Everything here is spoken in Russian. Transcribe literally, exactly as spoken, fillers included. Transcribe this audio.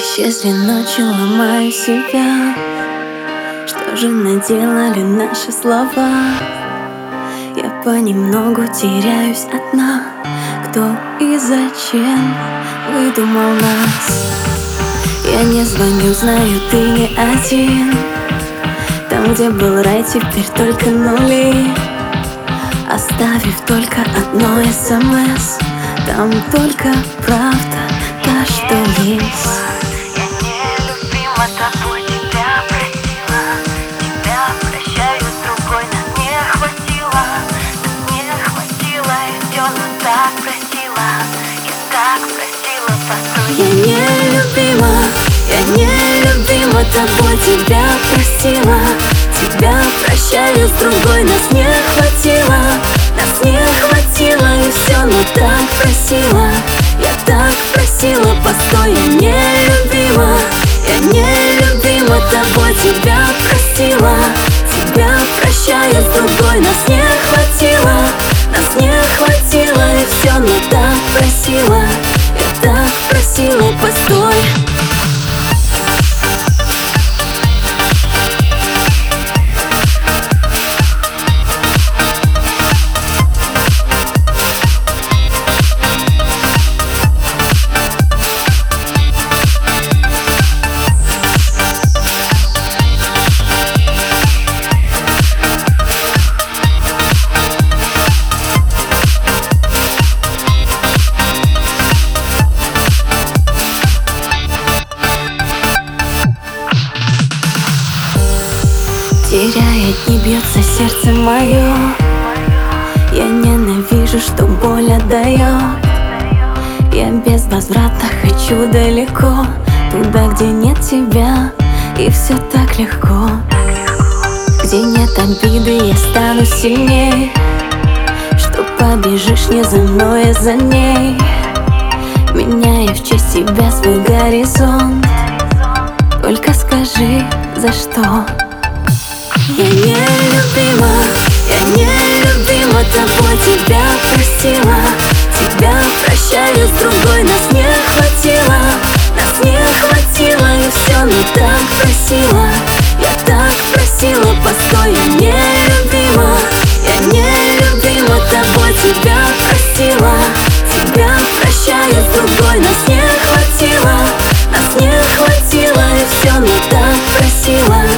Исчезли ночи, ломаю себя. Что же наделали наши слова? Я понемногу теряюсь одна. Кто и зачем выдумал нас? Я не звоню, знаю, ты не один. Там, где был рай, теперь только нули. Оставив только одно смс, там только правда, та, что есть. Я нелюбима тобой, тебя просила. Тебя прощаю, с другой нас не хватило. Нас не хватило, и все, но так просила. Я так просила, постой. Я нелюбима, я нелюбима тобой, тебя просила. Тебя прощаю, с другой нас не хватило. Нас не хватило, и все, но так просила. Я так просила, постой, я нелюбима. Я нелюбима тобой, тебя просила. Тебя прощаю, с другой нас не хватило. Нас не хватило, и все, но так просила. Я так просила, постой. Теряет, не бьется сердце мое. Я ненавижу, что боль отдает. Я безвозвратно хочу далеко, туда, где нет тебя, и все так легко. Где нет обиды, я стану сильней. Что побежишь не за мной, а за ней, меняя в честь тебя свой горизонт. Только скажи, за что? Я нелюбима, я нелюбима тобой, тебя простила. Тебя прощаю, с другой нас не хватило. Нас не хватило, и все, но так просила. Я так просила, постой, я нелюбима. Я нелюбима тобой, тебя простила. Тебя прощаю, с другой нас не хватило. Нас не хватило, и все, но так просила.